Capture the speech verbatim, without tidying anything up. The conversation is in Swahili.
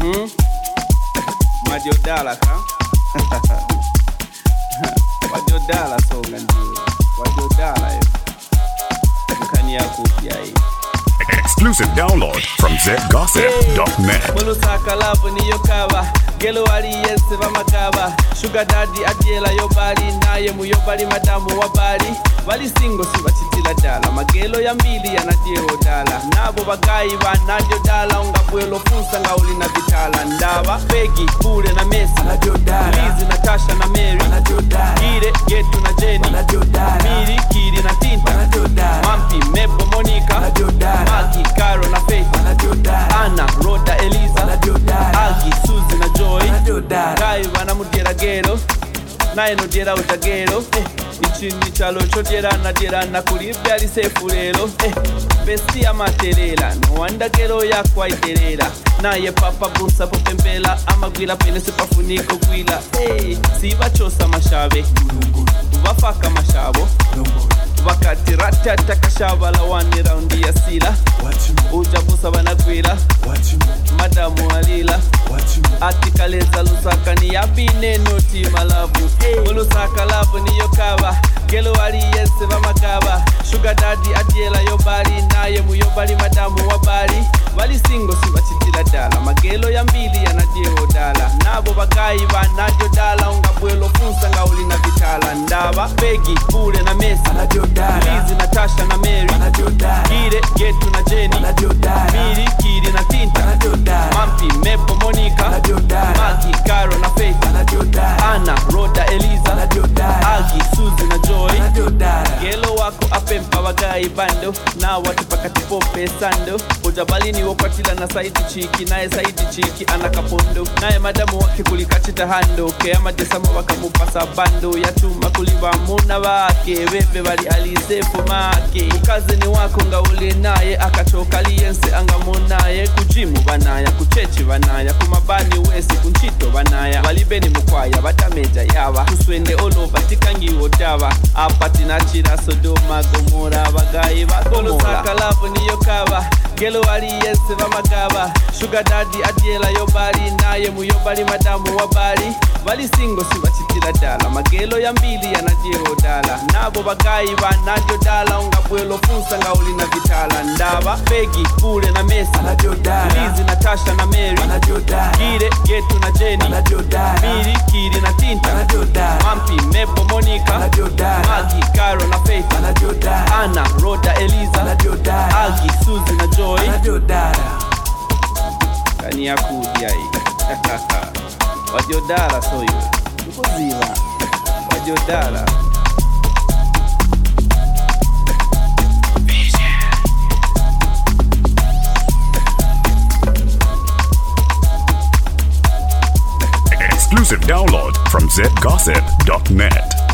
Mhm. Wajodala ka? Wajodala songa ndio. Wajodala hiyo. Mkani yako pia hii. Exclusive download from z gossip dot net. Mulusaka love ni yokaba. Gelo wali yense bamakaba. Sugar daddy adiela yobali. Naye muyobali madamu wabali. Wali singo si bachitila dala. Magelo ya mbili ya nadiro dala. Nabo bagayi ba nadio dala. Unga buelo funsa nga uli na vitala. Ndaba, Peggy, Bure na Messi. Lizi, Natasha na Mary. Gire, Getu na Jenny. Miri, Kiri na Tinta. Mampi, Mebo, Monica. Maki, Caro na Faith. Anna, Rhoda, Eliza. Agi, Suzy na Joy. Gai wana mudera gero. Nae no dera utagero. Eh. Ichini chalo chodera na dera na kulibya ali sefu lero. Eh. Besti ya matelela. No wanda gero ya kwa iterera. Naye papa busa popembela. Amagwila pele sepafuniko kwila. Hey. Siba chosa mashabe. Wafaka mashabo. Wakati ratata kashaba la wani raundi ya sila. Uja busa banagwila. Madamu alila. Atikaleza lusaka ni yabine noti malabu. Mulusaka labu ni yokaba. Gelo wali yense vamakaba. Sugar daddy adiela yobali. Naye muyobali madamu wabali. Wali singo si bachitila dala. Magelo ya mbili ya nadiro dala. Nabo bagayi ba nadio dala. Unga buelo funsa nga uli na vitala. Ndaba, Peggy, Bure na Messi. Lizi, Natasha na Mary. Gire, Getu na Jenny. Miri, Kiri na Tinta. Mampi, Mebo, Monica. Maki, Caro na Faith. Anna, Rhoda, Eliza. Agi, Suzy na Joy. Gelo wako apempa wagayi bando. Na watu pakati pope sando. Ujabali ni wapatila na saidi chiki. Nae saidi chiki anakapondo. Nae madamu wake kulikachita hando. Kea madesama wakamupasa bando. Ya chuma kuliva muna wake. Wewe wali alisefu make. Ukazi ni wako nga ule naye. Akachoka liyense anga munaye. Kujimu banaya, kuchechi banaya. Kumabani wesi kunchito banaya. Walibeni mukwaya, batameja yawa. Kuswende olo batikangi odawa. Apati na chira Sodoma Gomora. Bagayi bagomora. Mulusaka labu ni yokaba. Gelo wali yense vamakaba. Sugar daddy adiela yobali. Naye muyobali madamu wabali. Wali singo si bachitila dala. Magelo ya mbili ya nadiro dala. Nabo bagayi ba nadio dala. Unga buelo funsa nga uli na vitala. Ndaba, Peggy, Bure na Messi. Lizi, Natasha na Mary. Gire, Getu na Jenny. Miri, Kiri na Tinta. Mampi, Mebo, Monica. Maki, Caro na Faith. Anna, Rhoda, Eliza. Agi, Suzy na Joy. Kani ya kudia hii. Wajodala soyo. Ukoziva. Wajodala. Exclusive download from z gossip dot net.